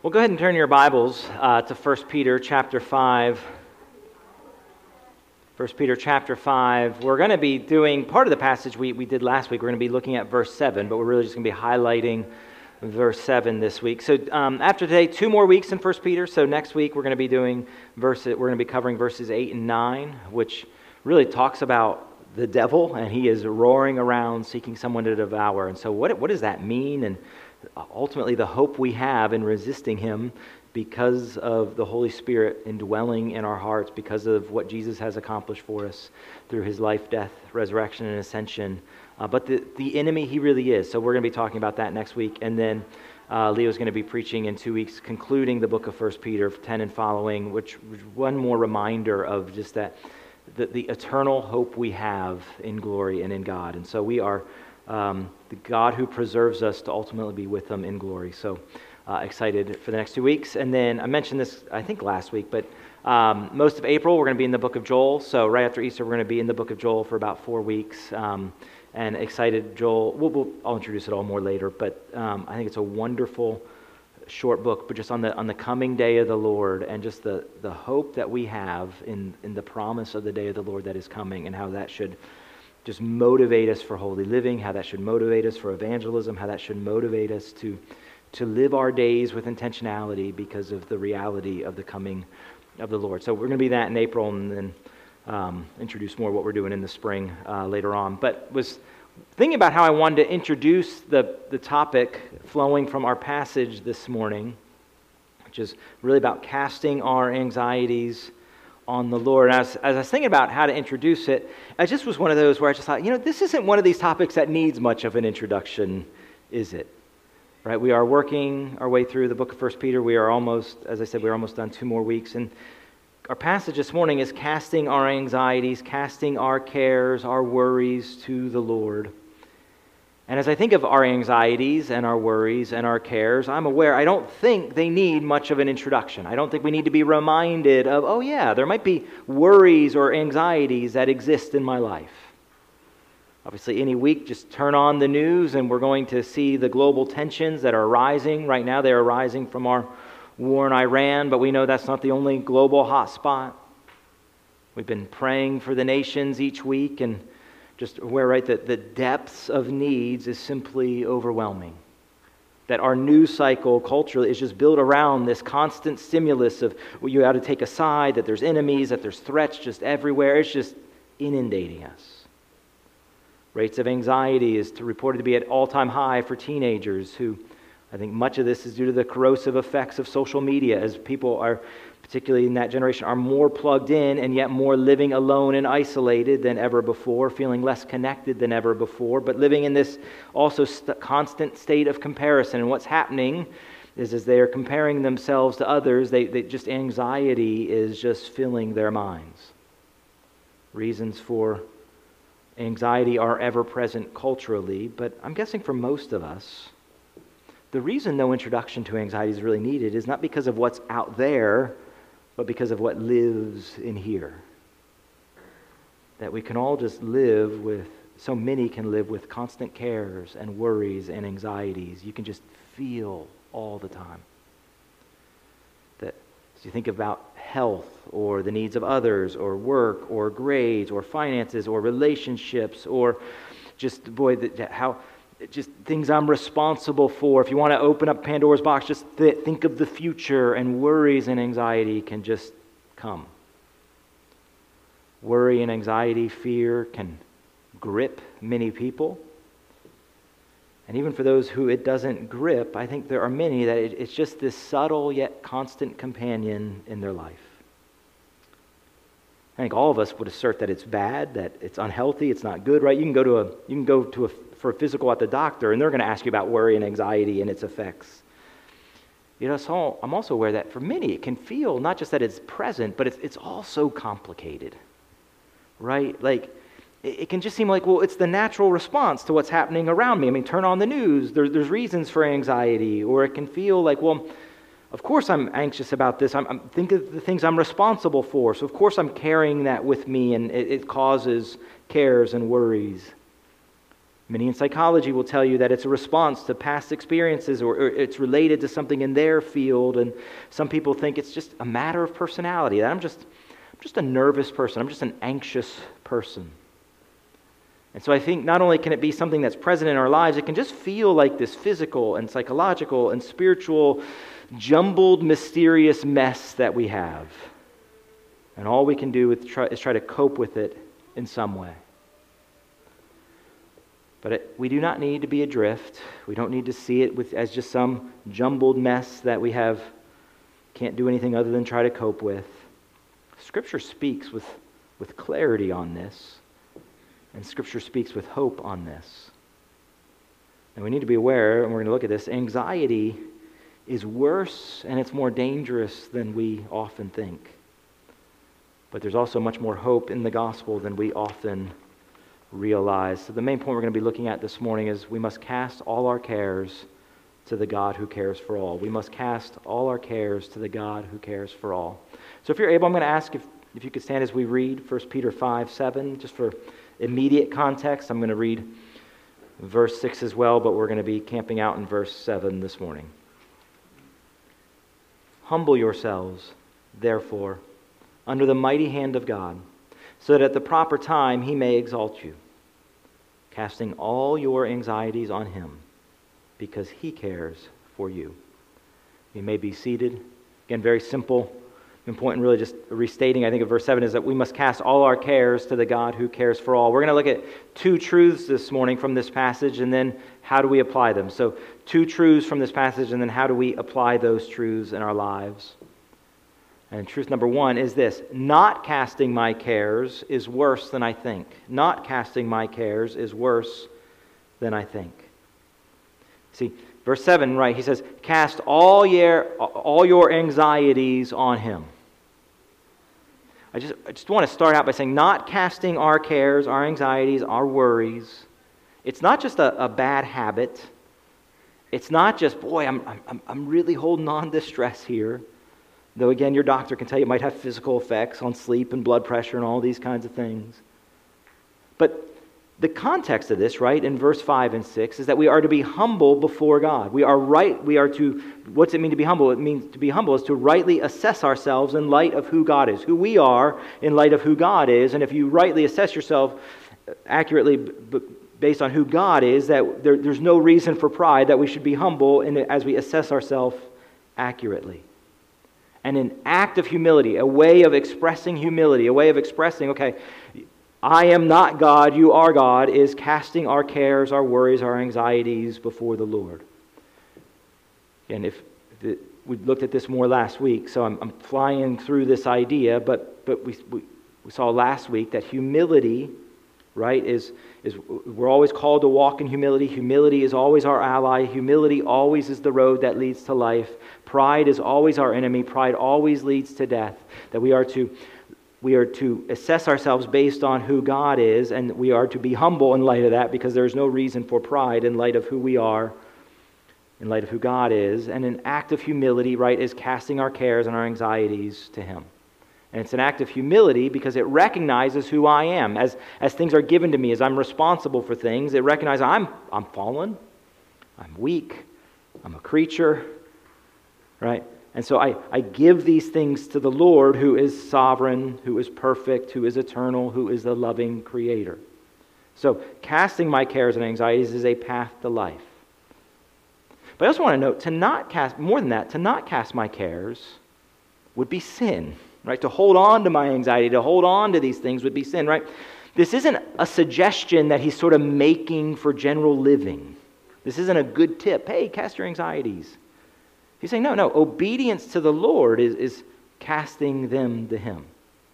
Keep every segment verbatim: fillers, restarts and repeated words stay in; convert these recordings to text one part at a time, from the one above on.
Well, go ahead and turn your Bibles uh, to First Peter chapter five. First Peter chapter five. We're going to be doing part of the passage we, we did last week. We're going to be looking at verse seven, but we're really just going to be highlighting verse seven this week. So um, after today, two more weeks in First Peter. So next week we're going to be doing verse. We're going to be covering verses eight and nine, which really talks about the devil, and he is roaring around seeking someone to devour. And so what what does that mean? And ultimately the hope we have in resisting him because of the Holy Spirit indwelling in our hearts, because of what Jesus has accomplished for us through his life, death, resurrection, and ascension. Uh, but the, the enemy he really is. So we're going to be talking about that next week. And then uh, Leo's going to be preaching in two weeks, concluding the book of First Peter, ten and following, which one more reminder of just that, the, the eternal hope we have in glory and in God. And so we are um, the God who preserves us to ultimately be with him in glory. So uh, excited for the next two weeks. And then I mentioned this, I think, last week, but um, most of April we're going to be in the book of Joel. So right after Easter we're going to be in the book of Joel for about four weeks. Um, and excited, Joel, we'll, we'll, I'll introduce it all more later, but um, I think it's a wonderful short book, but just on the on the coming day of the Lord, and just the, the hope that we have in, in the promise of the day of the Lord that is coming, and how that should just motivate us for holy living, how that should motivate us for evangelism, how that should motivate us to, to live our days with intentionality because of the reality of the coming of the Lord. So we're going to be that in April, and then um, introduce more of what we're doing in the spring uh, later on. But was thinking about how I wanted to introduce the, the topic flowing from our passage this morning, which is really about casting our anxieties on the Lord. And as, as I was thinking about how to introduce it, I just was one of those where I just thought, you know, this isn't one of these topics that needs much of an introduction, is it? Right? We are working our way through the book of First Peter. We are almost, as I said, we're almost done two more weeks. And our passage this morning is casting our anxieties, casting our cares, our worries to the Lord. And as I think of our anxieties and our worries and our cares, I'm aware I don't think they need much of an introduction. I don't think we need to be reminded of, oh yeah, there might be worries or anxieties that exist in my life. Obviously, any week, just turn on the news and we're going to see the global tensions that are rising. Right now, they are rising from our war in Iran, but we know that's not the only global hotspot. We've been praying for the nations each week, and just aware, right, that the depths of needs is simply overwhelming. That our news cycle culturally is just built around this constant stimulus of, well, you got to take a side, that there's enemies, that there's threats just everywhere. It's just inundating us. Rates of anxiety is reported to be at all-time high for teenagers who, I think much of this is due to the corrosive effects of social media, as people are, particularly in that generation, are more plugged in and yet more living alone and isolated than ever before, feeling less connected than ever before, but living in this also st- constant state of comparison. And what's happening is as they are comparing themselves to others, they, they just anxiety is just filling their minds. Reasons for anxiety are ever present culturally, but I'm guessing for most of us, the reason no introduction to anxiety is really needed is not because of what's out there, but because of what lives in here. That we can all just live with, so many can live with constant cares and worries and anxieties. You can just feel all the time. That as you think about health or the needs of others or work or grades or finances or relationships or just, boy, that, how... just things I'm responsible for. If you want to open up Pandora's box, just th- think of the future, and worries and anxiety can just come. Worry and anxiety, fear can grip many people. And even for those who it doesn't grip, I think there are many that it, it's just this subtle yet constant companion in their life. I think all of us would assert that it's bad, that it's unhealthy, it's not good, right? You can go to a you can go to a for a physical at the doctor, and they're going to ask you about worry and anxiety and its effects. You know, so I'm also aware that for many it can feel not just that it's present, but it's it's also complicated, right? Like it, it can just seem like, well, it's the natural response to what's happening around me. I mean, turn on the news. There, there's reasons for anxiety, or it can feel like, well, of course I'm anxious about this. I'm, I'm think of the things I'm responsible for. So of course I'm carrying that with me, and it, it causes cares and worries. Many in psychology will tell you that it's a response to past experiences, or, or it's related to something in their field. And some people think it's just a matter of personality. That I'm just, I'm just a nervous person. I'm just an anxious person. And so I think not only can it be something that's present in our lives, it can just feel like this physical and psychological and spiritual, jumbled, mysterious mess that we have. And all we can do is try, is try to cope with it in some way. But it, we do not need to be adrift. We don't need to see it with, as just some jumbled mess that we have, can't do anything other than try to cope with. Scripture speaks with, with clarity on this. And Scripture speaks with hope on this. And we need to be aware, and we're going to look at this, anxiety is worse and it's more dangerous than we often think. But there's also much more hope in the gospel than we often realize. So the main point we're going to be looking at this morning is we must cast all our cares to the God who cares for all. We must cast all our cares to the God who cares for all. So if you're able, I'm going to ask if, if you could stand as we read First Peter five seven, just for immediate context. I'm going to read verse six as well, but we're going to be camping out in verse seven this morning. Humble yourselves, therefore, under the mighty hand of God, so that at the proper time he may exalt you, casting all your anxieties on him, because he cares for you. You may be seated. Again, very simple. Important, really just restating, I think, of verse seven is that we must cast all our cares to the God who cares for all. We're going to look at two truths this morning from this passage, and then how do we apply them? So two truths from this passage, and then how do we apply those truths in our lives? And truth number one is this: not casting my cares is worse than I think. Not casting my cares is worse than I think. See, verse seven, right, he says, cast all your, all your anxieties on him. I just, I just want to start out by saying not casting our cares, our anxieties, our worries. It's not just a, a bad habit. It's not just, boy, I'm, I'm, I'm really holding on to stress here. Though again, your doctor can tell you it might have physical effects on sleep and blood pressure and all these kinds of things. But the context of this, right, in verse five and six, is that we are to be humble before God. We are right, we are to, what's it mean to be humble? It means to be humble is to rightly assess ourselves in light of who God is, who we are in light of who God is. And if you rightly assess yourself accurately b- based on who God is, that there, there's no reason for pride, that we should be humble in, as we assess ourselves accurately. And an act of humility, a way of expressing humility, a way of expressing, okay, I am not God, you are God, is casting our cares, our worries, our anxieties before the Lord. And if the, we looked at this more last week, so I'm, I'm flying through this idea, but but we, we we saw last week that humility, right, is is we're always called to walk in humility. Humility is always our ally. Humility always is the road that leads to life. Pride is always our enemy. Pride always leads to death. That we are to We are to assess ourselves based on who God is, and we are to be humble in light of that, because there is no reason for pride in light of who we are, in light of who God is. And an act of humility, right, is casting our cares and our anxieties to him. And it's an act of humility because it recognizes who I am. As, as things are given to me, as I'm responsible for things, it recognizes I'm, I'm fallen, I'm weak, I'm a creature, right? And so I, I give these things to the Lord, who is sovereign, who is perfect, who is eternal, who is the loving creator. So casting my cares and anxieties is a path to life. But I also want to note, to not cast, more than that, to not cast my cares would be sin, right? To hold on to my anxiety, to hold on to these things would be sin, right? This isn't a suggestion that he's sort of making for general living. This isn't a good tip. Hey, cast your anxieties. He's saying, no, no, obedience to the Lord is, is casting them to him.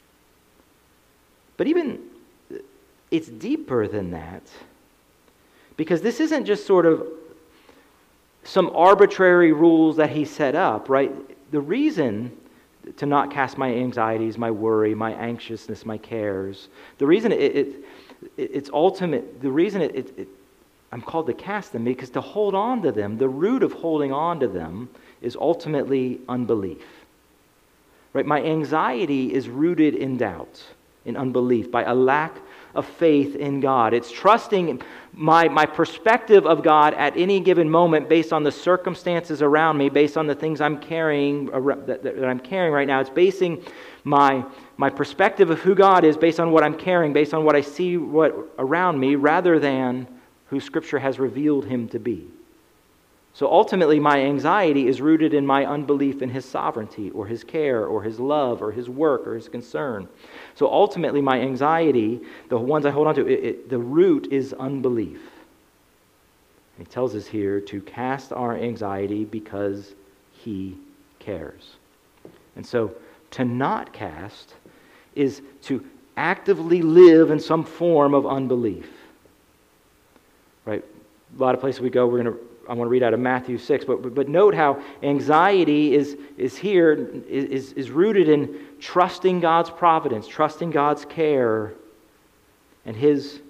But even, it's deeper than that, because this isn't just sort of some arbitrary rules that he set up, right? The reason to not cast my anxieties, my worry, my anxiousness, my cares, the reason it, it, it it's ultimate, the reason it, it, it I'm called to cast them, because to hold on to them, the root of holding on to them is ultimately unbelief. Right? My anxiety is rooted in doubt, in unbelief, by a lack of faith in God. It's trusting my, my perspective of God at any given moment based on the circumstances around me, based on the things I'm carrying, that, that I'm carrying right now. It's basing my, my perspective of who God is based on what I'm carrying, based on what I see what around me, rather than who Scripture has revealed him to be. So ultimately, my anxiety is rooted in my unbelief in his sovereignty or his care or his love or his work or his concern. So ultimately, my anxiety, the ones I hold on to, it, it, the root is unbelief. He tells us here to cast our anxiety because he cares. And so to not cast is to actively live in some form of unbelief. Right? A lot of places we go, we're going to I want to read out of Matthew six, but but note how anxiety is is here is is rooted in trusting God's providence, trusting God's care, and His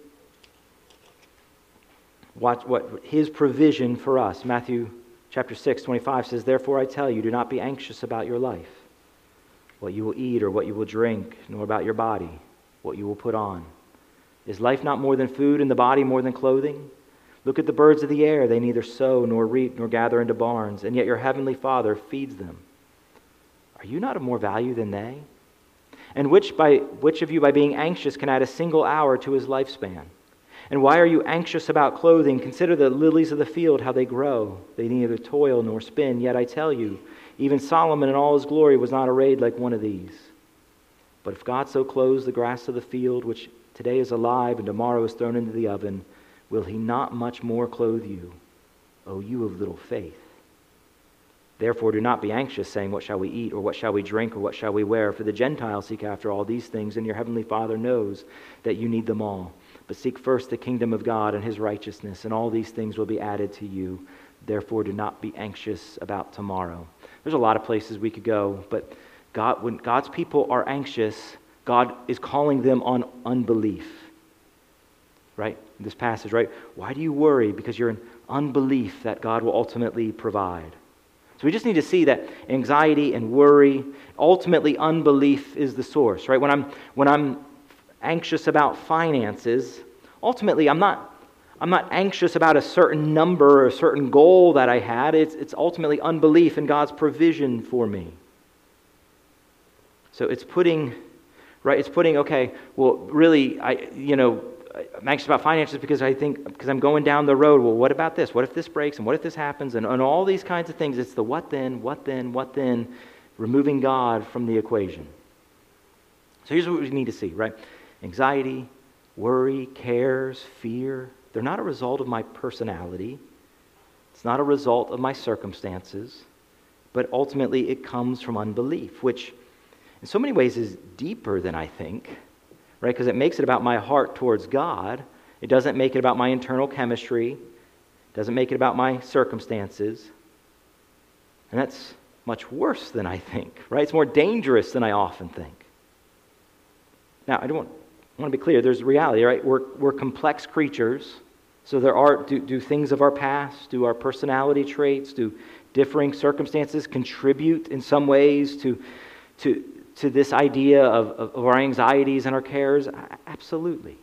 what what His provision for us. Matthew chapter six, twenty-five says, "Therefore I tell you, do not be anxious about your life, what you will eat or what you will drink, nor about your body, what you will put on. Is life not more than food, and the body more than clothing? Look at the birds of the air. They neither sow nor reap nor gather into barns, and yet your heavenly Father feeds them. Are you not of more value than they? And which by which of you, by being anxious, can add a single hour to his lifespan? And why are you anxious about clothing? Consider the lilies of the field, how they grow. They neither toil nor spin. Yet I tell you, even Solomon in all his glory was not arrayed like one of these. But if God so clothes the grass of the field, which today is alive and tomorrow is thrown into the oven, will he not much more clothe you, O you of little faith? Therefore do not be anxious, saying, what shall we eat, or what shall we drink, or what shall we wear? For the Gentiles seek after all these things, and your heavenly Father knows that you need them all. But seek first the kingdom of God and his righteousness, and all these things will be added to you. Therefore do not be anxious about tomorrow." There's a lot of places we could go, but God, when God's people are anxious, God is calling them on unbelief. Right? This passage, right? Why do you worry? Because you're in unbelief that God will ultimately provide. So we just need to see that anxiety and worry, ultimately unbelief is the source, right? When I'm when I'm anxious about finances, ultimately I'm not I'm not anxious about a certain number or a certain goal that I had. It's it's ultimately unbelief in God's provision for me. So it's putting right, it's putting, okay, well really I you know I'm anxious about finances because I think, because I'm going down the road, well, what about this? What if this breaks? And what if this happens? And, and all these kinds of things. It's the what then, what then, what then, removing God from the equation. So here's what we need to see, right? Anxiety, worry, cares, fear, they're not a result of my personality. It's not a result of my circumstances. But ultimately it comes from unbelief, which in so many ways is deeper than I think. Right? Because it makes it about my heart towards God. It doesn't make it about my internal chemistry. It doesn't make it about my circumstances. And that's much worse than I think, right? It's more dangerous than I often think. Now, I don't want, I want to be clear. There's reality, right? We're, we're complex creatures. So there are, do, do things of our past, do our personality traits, do differing circumstances contribute in some ways to, to, to this idea of, of, of our anxieties and our cares? Absolutely.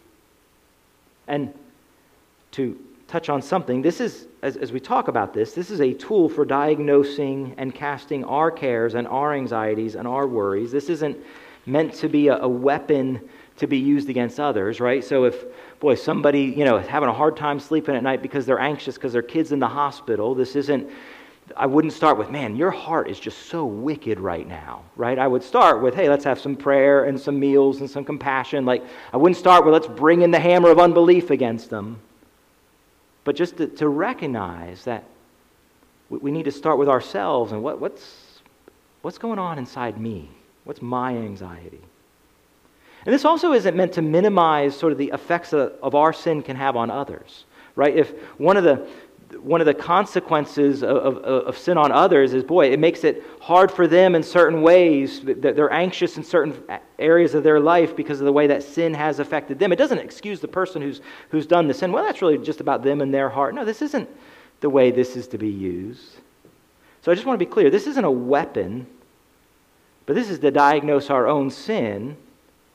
And to touch on something, this is, as, as we talk about this, this is a tool for diagnosing and casting our cares and our anxieties and our worries. This isn't meant to be a, a weapon to be used against others, right? So if, boy, somebody, you know, is having a hard time sleeping at night because they're anxious because their kid's in the hospital, this isn't, I wouldn't start with, man, your heart is just so wicked right now, right? I would start with, hey, let's have some prayer and some meals and some compassion. Like, I wouldn't start with, let's bring in the hammer of unbelief against them. But just to, to recognize that we, we need to start with ourselves and what, what's, what's going on inside me? What's my anxiety? And this also isn't meant to minimize sort of the effects of, of our sin can have on others, right? If one of the One of the consequences of, of, of sin on others is, boy, it makes it hard for them in certain ways, that they're anxious in certain areas of their life because of the way that sin has affected them. It doesn't excuse the person who's who's done the sin. Well, that's really just about them and their heart. No, this isn't the way this is to be used. So I just want to be clear. This isn't a weapon, but this is to diagnose our own sin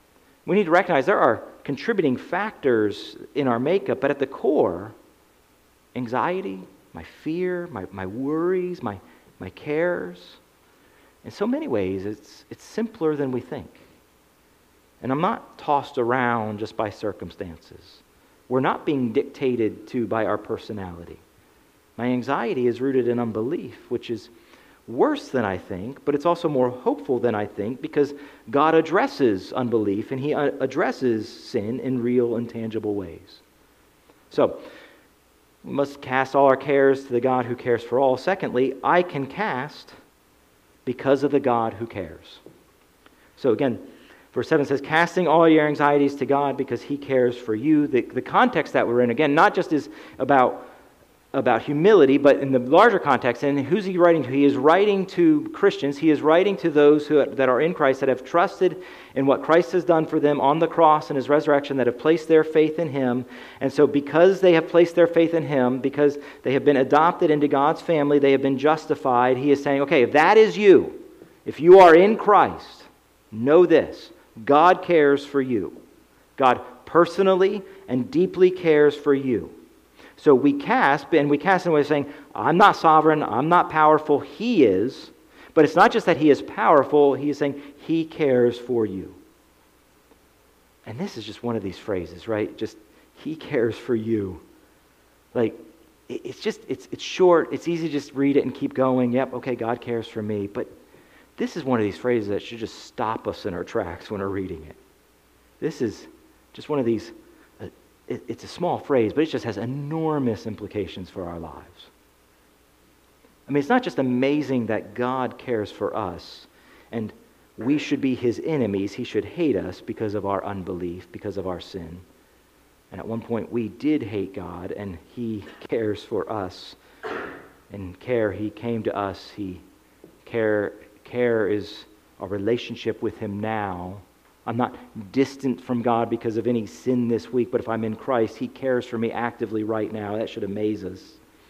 We need to recognize there are contributing factors in our makeup, but at the core, anxiety, my fear, my, my worries, my, my cares. In so many ways, it's, it's simpler than we think. And I'm not tossed around just by circumstances. We're not being dictated to by our personality. My anxiety is rooted in unbelief, which is worse than I think, but it's also more hopeful than I think because God addresses unbelief and He addresses sin in real and tangible ways. So, we must cast all our cares to the God who cares for all. Secondly, I can cast because of the God who cares. So again, verse seven says, casting all your anxieties to God because He cares for you. The, the context that we're in, again, not just is about about humility, but in the larger context, and who's he writing to? He is writing to Christians. He is writing to those who that are in Christ, that have trusted in what Christ has done for them on the cross and His resurrection, that have placed their faith in Him. And so because they have placed their faith in Him, because they have been adopted into God's family, they have been justified, He is saying, okay, if that is you, if you are in Christ, know this, God cares for you. God personally and deeply cares for you. So we cast, and we cast in a way of saying, I'm not sovereign, I'm not powerful, He is. But it's not just that He is powerful, He is saying He cares for you. And this is just one of these phrases, right? Just, He cares for you. Like, it's just, it's it's short, it's easy to just read it and keep going. Yep, okay, God cares for me. But this is one of these phrases that should just stop us in our tracks when we're reading it. This is just one of these it's a small phrase, but it just has enormous implications for our lives. I mean, it's not just amazing that God cares for us, and we should be His enemies. He should hate us because of our unbelief, because of our sin. And at one point, we did hate God, and He cares for us. In care, He came to us. He care, care is our relationship with Him now. I'm not distant from God because of any sin this week, but if I'm in Christ, He cares for me actively right now. That should amaze us.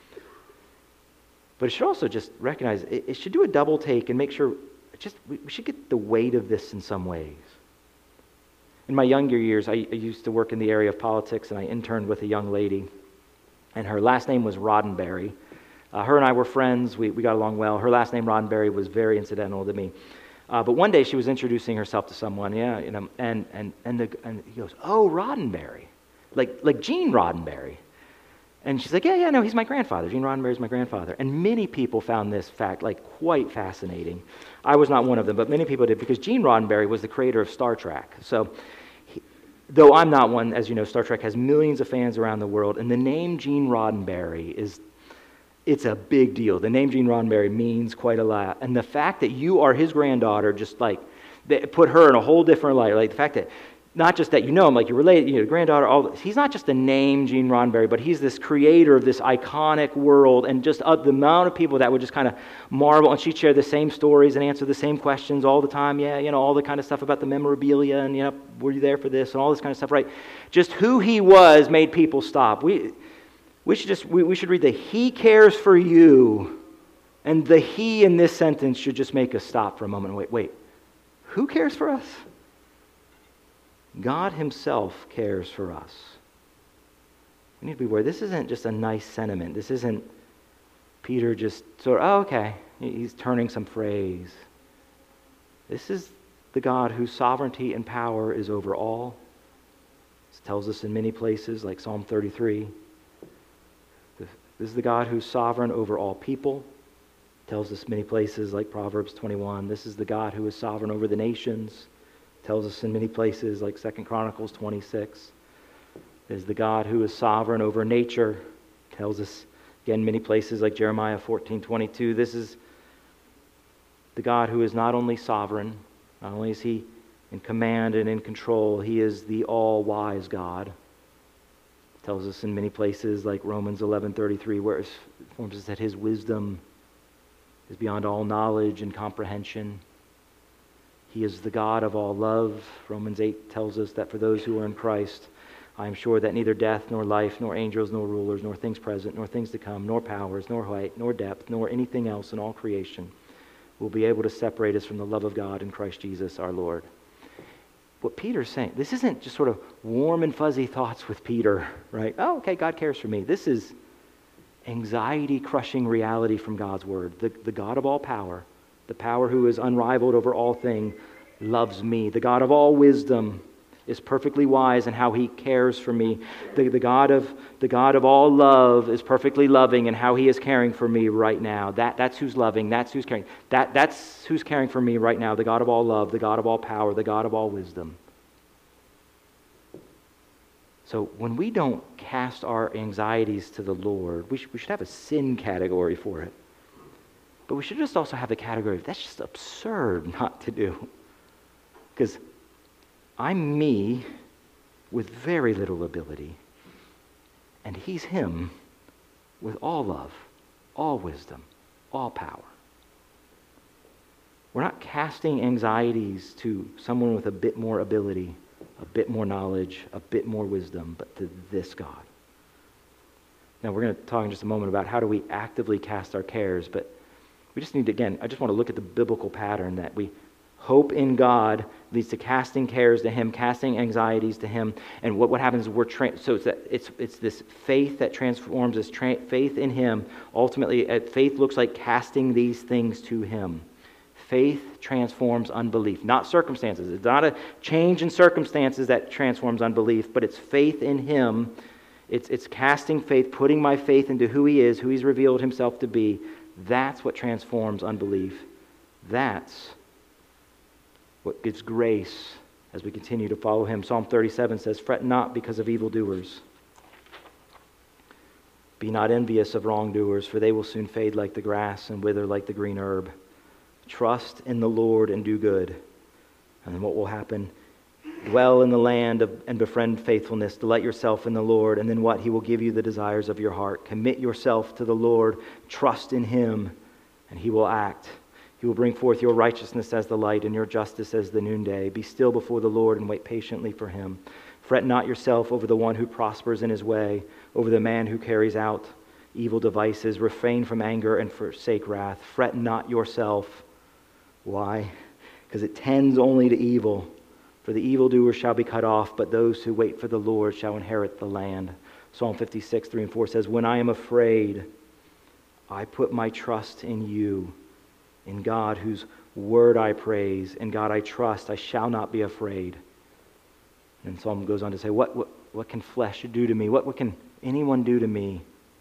But it should also just recognize, it, it should do a double take and make sure, just we, we should get the weight of this in some ways. In my younger years, I, I used to work in the area of politics, and I interned with a young lady, and her last name was Roddenberry. Uh, her and I were friends. We, we got along well. Her last name, Roddenberry, was very incidental to me. Uh, but one day she was introducing herself to someone, yeah, you know, and and and, the, and he goes, "Oh, Roddenberry, like like Gene Roddenberry," and she's like, "Yeah, yeah, no, he's my grandfather. Gene Roddenberry's my grandfather." And many people found this fact like quite fascinating. I was not one of them, but many people did because Gene Roddenberry was the creator of Star Trek. So, he, though I'm not one, as you know, Star Trek has millions of fans around the world, and the name Gene Roddenberry is. It's a big deal. The name Gene Roddenberry means quite a lot. And the fact that you are his granddaughter just like, they put her in a whole different light. Like the fact that, not just that you know him, like you're related, you know, granddaughter, all this. He's not just a name, Gene Roddenberry, but he's this creator of this iconic world. And just uh, the amount of people that would just kind of marvel. And she'd share the same stories and answer the same questions all the time. Yeah, you know, all the kind of stuff about the memorabilia and, you know, were you there for this and all this kind of stuff, right? Just who he was made people stop. We... We should just we, we should read the He cares for you, and the He in this sentence should just make us stop for a moment and wait, wait, who cares for us? God Himself cares for us. We need to be aware. This isn't just a nice sentiment. This isn't Peter just sort of, oh, okay, he's turning some phrase. This is the God whose sovereignty and power is over all. This tells us in many places, like Psalm thirty-three. This is the God who's sovereign over all people. Tells us many places like Proverbs twenty-one. This is the God who is sovereign over the nations. Tells us in many places like Second Chronicles twenty-six. This is the God who is sovereign over nature. Tells us again many places like Jeremiah fourteen twenty-two. This is the God who is not only sovereign, not only is He in command and in control, He is the all-wise God. Tells us in many places like Romans eleven thirty-three, where it informs us that His wisdom is beyond all knowledge and comprehension. He is the God of all love. Romans eight tells us that for those who are in Christ, I am sure that neither death, nor life, nor angels, nor rulers, nor things present, nor things to come, nor powers, nor height, nor depth, nor anything else in all creation will be able to separate us from the love of God in Christ Jesus our Lord. what Peter's saying. This isn't just sort of warm and fuzzy thoughts with Peter, right? Oh, okay, God cares for me. This is anxiety-crushing reality from God's word. The, the God of all power, the power who is unrivaled over all things, loves me. The God of all wisdom is perfectly wise in how he cares for me. The, the, God of, the God of all love is perfectly loving in how he is caring for me right now. That, that's who's loving. That's who's caring. That, that's who's caring for me right now. The God of all love, the God of all power, the God of all wisdom. So when we don't cast our anxieties to the Lord, we, sh- we should have a sin category for it. But we should just also have the category of that's just absurd not to do. Because I'm me with very little ability, and he's him with all love, all wisdom, all power. We're not casting anxieties to someone with a bit more ability, a bit more knowledge, a bit more wisdom, but to this God. Now, we're going to talk in just a moment about how do we actively cast our cares, but we just need to, again, I just want to look at the biblical pattern that we hope in God leads to casting cares to him, casting anxieties to him, and what, what happens is we're, tra- so it's, that it's, it's this faith that transforms us, tra- faith in him. Ultimately, uh, faith looks like casting these things to him. Faith transforms unbelief, not circumstances. It's not a change in circumstances that transforms unbelief, but it's faith in him. It's, it's casting faith, putting my faith into who he is, who he's revealed himself to be. That's what transforms unbelief. That's what gives grace as we continue to follow him. Psalm thirty-seven says, "Fret not because of evildoers. Be not envious of wrongdoers, for they will soon fade like the grass and wither like the green herb. Trust in the Lord and do good." And then what will happen? Dwell in the land of, and befriend faithfulness. Delight yourself in the Lord. And then what? He will give you the desires of your heart. Commit yourself to the Lord. Trust in him, and he will act. He will bring forth your righteousness as the light and your justice as the noonday. Be still before the Lord and wait patiently for him. Fret not yourself over the one who prospers in his way, over the man who carries out evil devices. Refrain from anger and forsake wrath. Fret not yourself. Why? Because it tends only to evil. For the evildoer shall be cut off, but those who wait for the Lord shall inherit the land. Psalm fifty-six, three and four says, "When I am afraid, I put my trust in you. In God, whose word I praise, in God I trust, I shall not be afraid." And Psalm goes on to say, what, what, what can flesh do to me? What, what can anyone do to me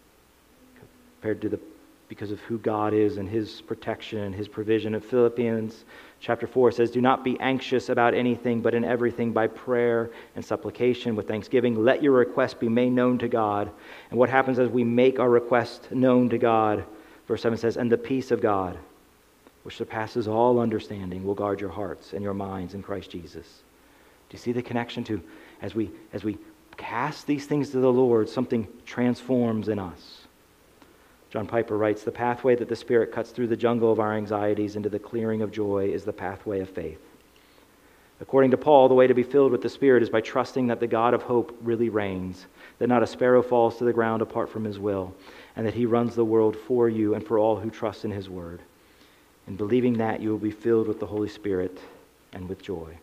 compared to the, because of who God is and his protection and his provision? In Philippians chapter four says, "Do not be anxious about anything, but in everything by prayer and supplication with thanksgiving, let your request be made known to God." And what happens as we make our request known to God? Verse seven says, "And the peace of God, which surpasses all understanding, will guard your hearts and your minds in Christ Jesus." Do you see the connection to, as we as we cast these things to the Lord, something transforms in us? John Piper writes, "The pathway that the Spirit cuts through the jungle of our anxieties into the clearing of joy is the pathway of faith." According to Paul, the way to be filled with the Spirit is by trusting that the God of hope really reigns, that not a sparrow falls to the ground apart from his will, and that he runs the world for you and for all who trust in his word. In believing that, you will be filled with the Holy Spirit and with joy.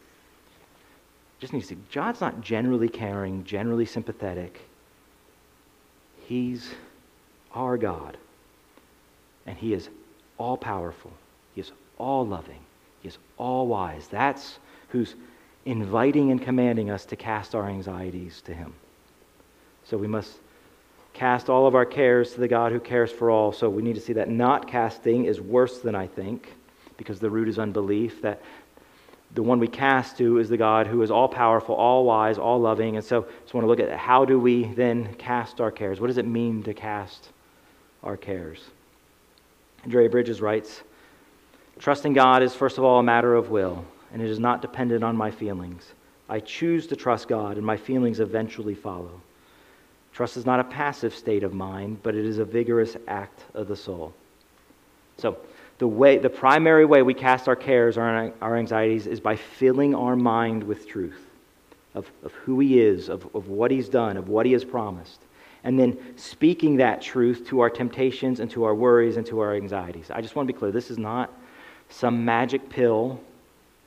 Just need to see, God's not generally caring, generally sympathetic. He's our God. And he is all-powerful. He is all-loving. He is all-wise. That's who's inviting and commanding us to cast our anxieties to him. So we must cast all of our cares to the God who cares for all. So we need to see that not casting is worse than I think, because the root is unbelief. That the one we cast to is the God who is all-powerful, all-wise, all-loving. And so I just want to look at how do we then cast our cares? What does it mean to cast our cares? Jerry Bridges writes, "Trusting God is first of all a matter of will, and it is not dependent on my feelings. I choose to trust God, and my feelings eventually follow. Trust is not a passive state of mind, but it is a vigorous act of the soul." So the way, the primary way we cast our cares, our, our anxieties, is by filling our mind with truth of, of who he is, of, of what he's done, of what he has promised, and then speaking that truth to our temptations and to our worries and to our anxieties. I just want to be clear, this is not some magic pill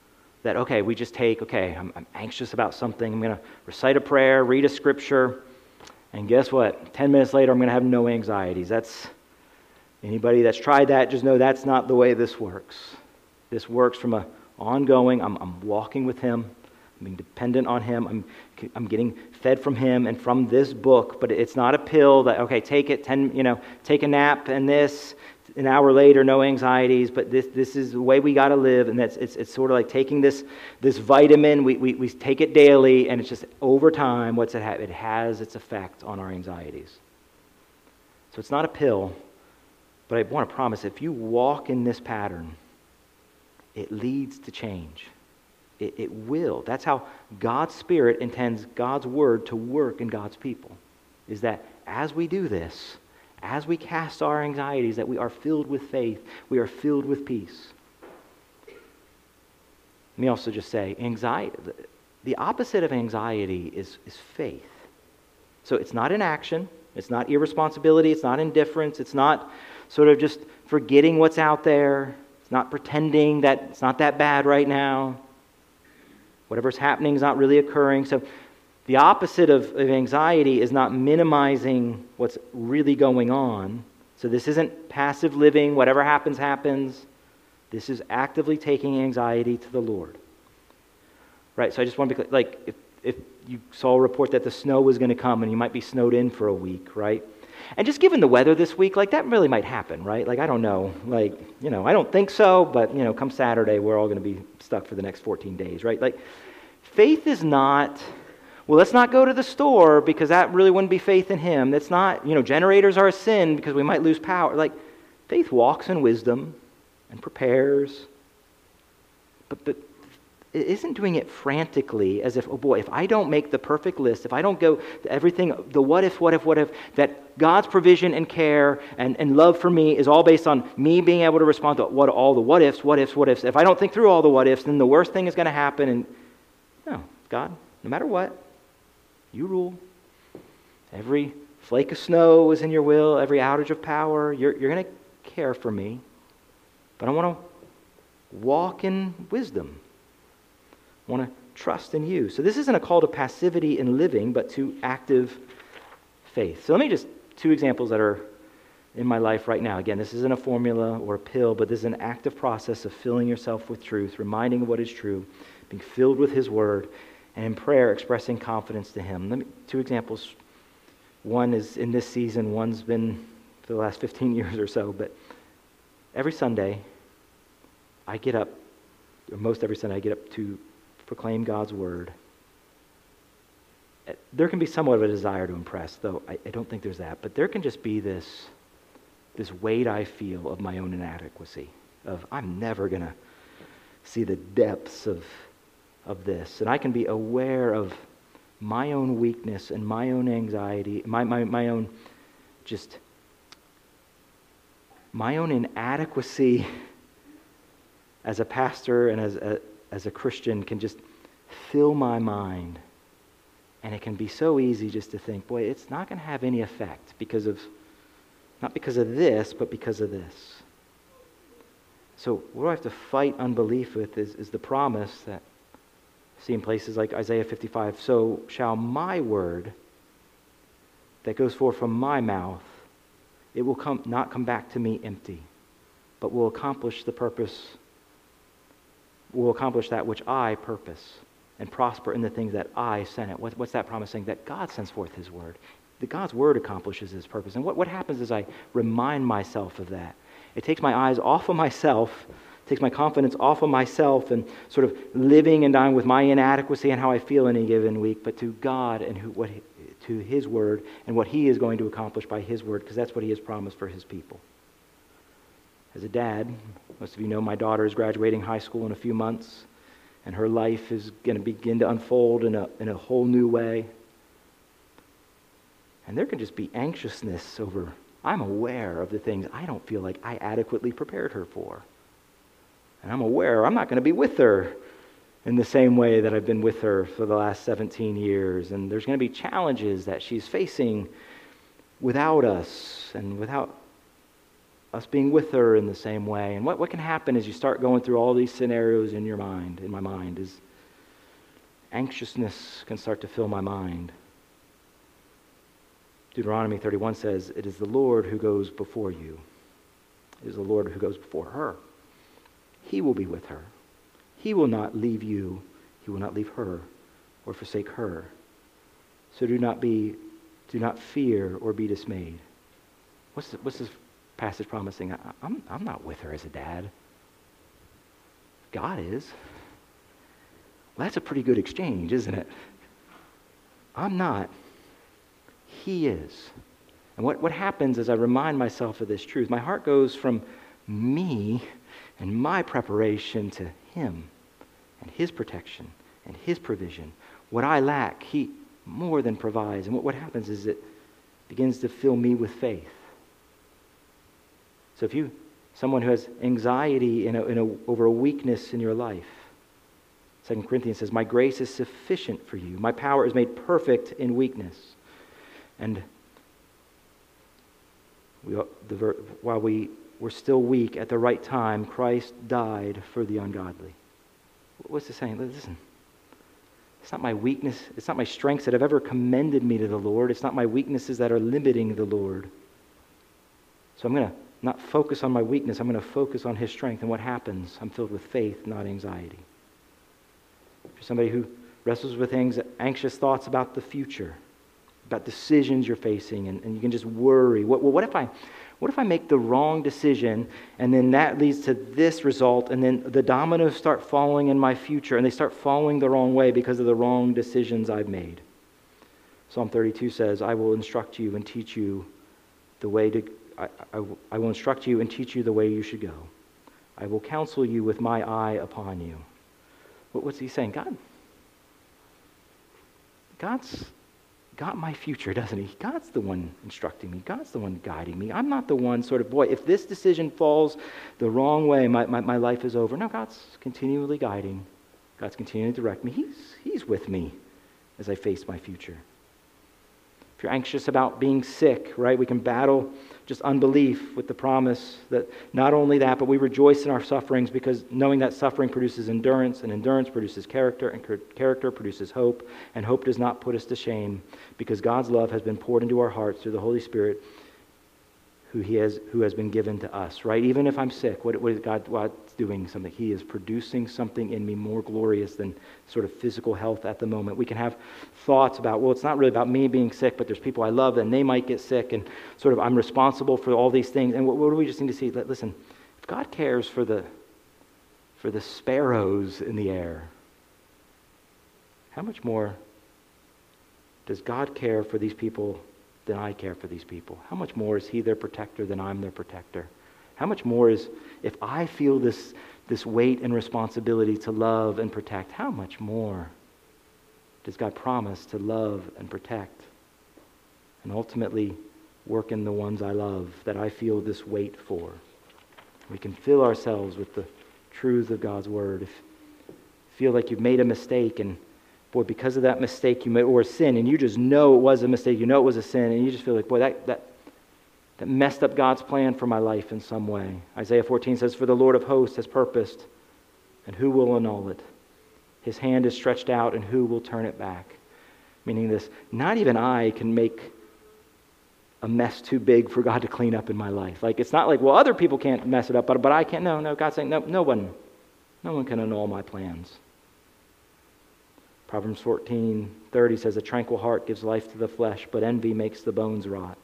that, okay, we just take, okay, I'm, I'm anxious about something. I'm going to recite a prayer, read a scripture, and guess what? Ten minutes later, I'm going to have no anxieties. That's, anybody that's tried that, just know that's not the way this works. This works from a ongoing, I'm, I'm walking with Him, I'm being dependent on Him, I'm, I'm getting fed from Him and from this book, but it's not a pill that, okay, take it, ten, you know, take a nap and this, an hour later, no anxieties, but this this is the way we got to live, and that's it's it's sort of like taking this this vitamin, we, we, we take it daily, and it's just over time, what's it have? It has its effect on our anxieties. So it's not a pill, but I want to promise, if you walk in this pattern, it leads to change. It, it will. That's how God's Spirit intends God's Word to work in God's people, is that as we do this, as we cast our anxieties, that we are filled with faith, we are filled with peace. Let me also just say, anxiety, the opposite of anxiety is, is faith. So it's not inaction, it's not irresponsibility, it's not indifference, it's not sort of just forgetting what's out there, it's not pretending that it's not that bad right now. Whatever's happening is not really occurring. So the opposite of, of anxiety is not minimizing what's really going on. So this isn't passive living, whatever happens, happens. This is actively taking anxiety to the Lord. Right, so I just want to be clear, like, if, if you saw a report that the snow was going to come and you might be snowed in for a week, right? And just given the weather this week, like, that really might happen, right? Like, I don't know, like, you know, I don't think so, but, you know, come Saturday, we're all going to be stuck for the next fourteen days, right? Like, faith is not... Well, let's not go to the store because that really wouldn't be faith in Him. That's not, you know, generators are a sin because we might lose power. Like, faith walks in wisdom and prepares, but, but it isn't doing it frantically as if, oh boy, if I don't make the perfect list, if I don't go to everything, the what if, what if, what if, that God's provision and care and, and love for me is all based on me being able to respond to what all the what ifs, what ifs, what ifs. If I don't think through all the what ifs, then the worst thing is going to happen. And no, God, no matter what, You rule. Every flake of snow is in Your will. Every outage of power, You're, you're going to care for me. But I want to walk in wisdom. I want to trust in You. So this isn't a call to passivity in living, but to active faith. So let me just, two examples that are in my life right now. Again, this isn't a formula or a pill, but this is an active process of filling yourself with truth, reminding of what is true, being filled with His Word, and in prayer, expressing confidence to Him. Let me, two examples. One is in this season, one's been for the last fifteen years or so, but every Sunday, I get up, or most every Sunday, I get up to proclaim God's Word. There can be somewhat of a desire to impress, though I, I don't think there's that, but there can just be this, this weight I feel of my own inadequacy, of I'm never going to see the depths of of this. And I can be aware of my own weakness and my own anxiety, my, my, my own just, my own inadequacy as a pastor and as a, as a Christian can just fill my mind. And it can be so easy just to think, boy, it's not going to have any effect because of, not because of this, but because of this. So what do I have to fight unbelief with is, is the promise that see in places like Isaiah fifty-five, so shall my word that goes forth from my mouth, it will come not come back to me empty, but will accomplish the purpose, will accomplish that which I purpose and prosper in the things that I sent it. What, what's that promise saying? That God sends forth His word. That God's word accomplishes His purpose. And what, what happens is I remind myself of that. It takes my eyes off of myself, takes my confidence off of myself and sort of living and dying with my inadequacy and how I feel in a given week, but to God and who, what, to His word and what He is going to accomplish by His word, because that's what He has promised for His people. As a dad, most of you know my daughter is graduating high school in a few months, and her life is going to begin to unfold in a, in a whole new way. And there can just be anxiousness over, I'm aware of the things I don't feel like I adequately prepared her for. And I'm aware I'm not going to be with her in the same way that I've been with her for the last seventeen years. And there's going to be challenges that she's facing without us and without us being with her in the same way. And what, what can happen as you start going through all these scenarios in your mind, in my mind, is anxiousness can start to fill my mind. Deuteronomy thirty-one says, "It is the Lord who goes before you. It is the Lord who goes before her. He will be with her. He will not leave you. He will not leave her or forsake her. So do not be, do not fear or be dismayed." What's the, what's this passage promising? I, I'm I'm not with her as a dad. God is. Well, that's a pretty good exchange, isn't it? I'm not. He is. And what, what happens as I remind myself of this truth, my heart goes from me and my preparation to Him and His protection and His provision. What I lack, He more than provides. And what, what happens is it begins to fill me with faith. So if you, someone who has anxiety in a, in a, over a weakness in your life, Second Corinthians says, "My grace is sufficient for you. My power is made perfect in weakness." And we, the, while we were still weak at the right time, Christ died for the ungodly. What's it saying? Listen, it's not my weakness, it's not my strengths that have ever commended me to the Lord. It's not my weaknesses that are limiting the Lord. So I'm going to not focus on my weakness. I'm going to focus on His strength. And what happens? I'm filled with faith, not anxiety. For somebody who wrestles with anxious thoughts about the future, about decisions you're facing, and, and you can just worry. What, well, what if I, what if I make the wrong decision, and then that leads to this result, and then the dominoes start falling in my future, and they start falling the wrong way because of the wrong decisions I've made? Psalm thirty-two says, "I will instruct you and teach you the way to. I, I, I will instruct you and teach you the way you should go. I will counsel you with my eye upon you." What, what's He saying? God, God's got my future, doesn't He? God's the one instructing me. God's the one guiding me. I'm not the one sort of, boy, if this decision falls the wrong way, my, my, my life is over. No, God's continually guiding. God's continuing to direct me. He's, he's with me as I face my future. If you're anxious about being sick, right, we can battle just unbelief with the promise that not only that, but we rejoice in our sufferings, because knowing that suffering produces endurance, and endurance produces character, and character produces hope, and hope does not put us to shame, because God's love has been poured into our hearts through the Holy Spirit who He has who has been given to us, right? Even if I'm sick, what, what is God God's doing something? He is producing something in me more glorious than sort of physical health at the moment. We can have thoughts about, well, it's not really about me being sick, but there's people I love and they might get sick, and sort of I'm responsible for all these things. And what, what do we just need to see? Listen, if God cares for the for the sparrows in the air, how much more does God care for these people than I care for these people? How much more is He their protector than I'm their protector? How much more is, if I feel this, this weight and responsibility to love and protect, how much more does God promise to love and protect and ultimately work in the ones I love that I feel this weight for? We can fill ourselves with the truth of God's Word. If you feel like you've made a mistake, and boy, because of that mistake you made, or a sin, and you just know it was a mistake, you know it was a sin, and you just feel like, boy, that, that, that messed up God's plan for my life in some way. Isaiah fourteen says, "For the Lord of hosts has purposed, and who will annul it? His hand is stretched out, and who will turn it back?" Meaning this, not even I can make a mess too big for God to clean up in my life. Like, it's not like, well, other people can't mess it up, but, but I can't. No, no, God's saying, no, no one, no one can annul my plans. Proverbs fourteen thirty says, "A tranquil heart gives life to the flesh, but envy makes the bones rot."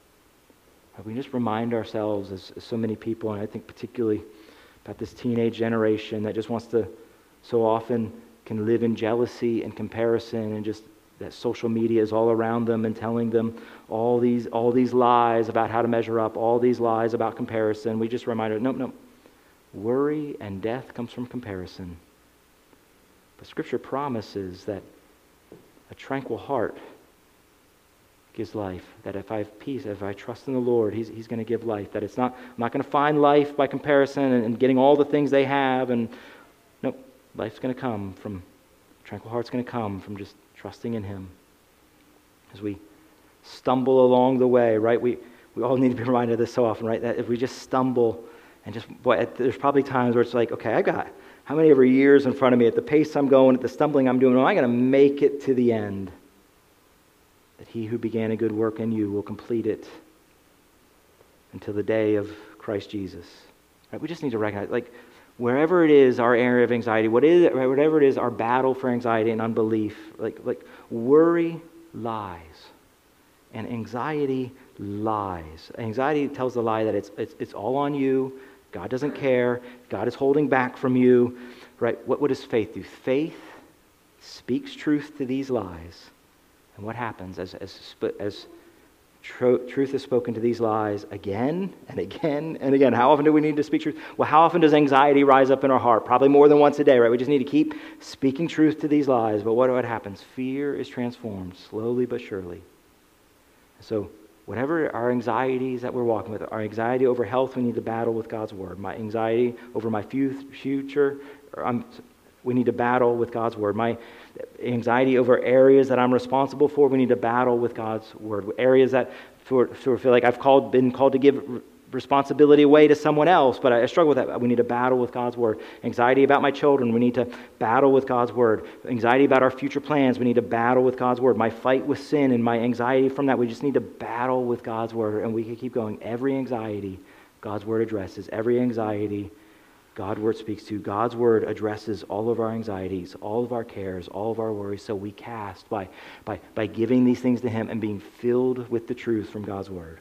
We just remind ourselves, as, as so many people, and I think particularly about this teenage generation that just wants to, so often can live in jealousy and comparison, and just that social media is all around them and telling them all these all these lies about how to measure up, all these lies about comparison. We just remind ourselves, no, no, worry and death comes from comparison. But Scripture promises that a tranquil heart gives life. That if I have peace, if I trust in the Lord, He's He's going to give life. That it's not, I'm not going to find life by comparison and, and getting all the things they have. And no, life's going to come from, tranquil heart's going to come from just trusting in Him. As we stumble along the way, right? We we all need to be reminded of this so often, right? That if we just stumble and just, boy, there's probably times where it's like, okay, I got how many ever years in front of me at the pace I'm going, at the stumbling I'm doing, am I going to make it to the end? That he who began a good work in you will complete it until the day of Christ Jesus. Right? We just need to recognize, like, wherever it is our area of anxiety, what is, whatever it is our battle for anxiety and unbelief, like, like worry lies. And anxiety lies. Anxiety tells the lie that it's, it's, it's all on you. God doesn't care. God is holding back from you. Right? What, what does faith do? Faith speaks truth to these lies. And what happens as, as, as tro- truth is spoken to these lies again and again and again? How often do we need to speak truth? Well, how often does anxiety rise up in our heart? Probably more than once a day, right? We just need to keep speaking truth to these lies. But what, what happens? Fear is transformed slowly but surely. So whatever our anxieties that we're walking with, our anxiety over health, we need to battle with God's word. My anxiety over my future, um, we need to battle with God's word. My anxiety over areas that I'm responsible for, we need to battle with God's word. Areas that sort of feel like I've called, been called to give responsibility away to someone else, but I struggle with that. We need to battle with God's word. Anxiety about my children, we need to battle with God's word. Anxiety about our future plans, we need to battle with God's word. My fight with sin and my anxiety from that, we just need to battle with God's word. And we can keep going. Every anxiety, God's word addresses. Every anxiety, God's word speaks to. God's word addresses all of our anxieties, all of our cares, all of our worries. So we cast by, by, by giving these things to him and being filled with the truth from God's word.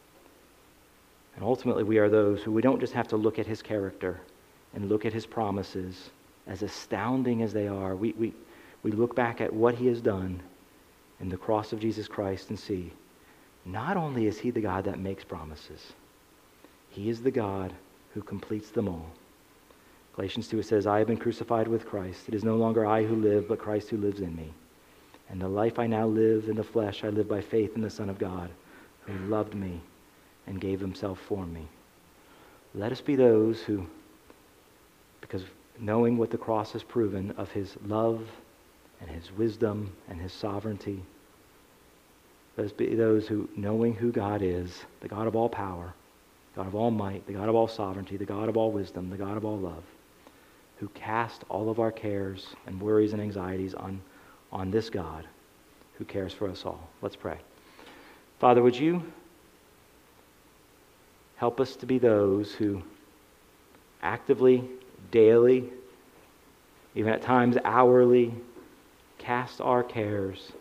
And ultimately, we are those who we don't just have to look at his character and look at his promises, as astounding as they are. We, we, we look back at what he has done in the cross of Jesus Christ and see, not only is he the God that makes promises, he is the God who completes them all. Galatians two, it says, I have been crucified with Christ. It is no longer I who live, but Christ who lives in me. And the life I now live in the flesh, I live by faith in the Son of God, who loved me and gave himself for me. Let us be those who, because knowing what the cross has proven of his love and his wisdom and his sovereignty, let us be those who, knowing who God is, the God of all power, God of all might, the God of all sovereignty, the God of all wisdom, the God of all love, who cast all of our cares and worries and anxieties on, on this God who cares for us all. Let's pray. Father, would you help us to be those who actively, daily, even at times hourly, cast our cares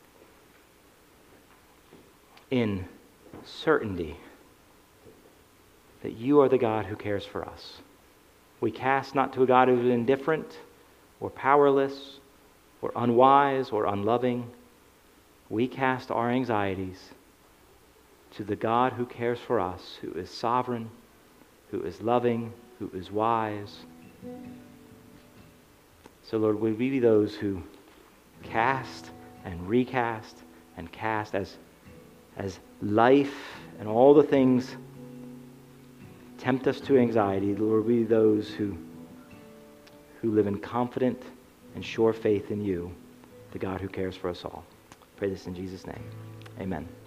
in certainty that you are the God who cares for us. We cast not to a God who is indifferent or powerless or unwise or unloving. We cast our anxieties to the God who cares for us, who is sovereign, who is loving, who is wise. So Lord, would we be those who cast and recast and cast as, as life and all the things tempt us to anxiety. Lord, we be those who, who live in confident and sure faith in you, the God who cares for us all. Pray this in Jesus' name. Amen.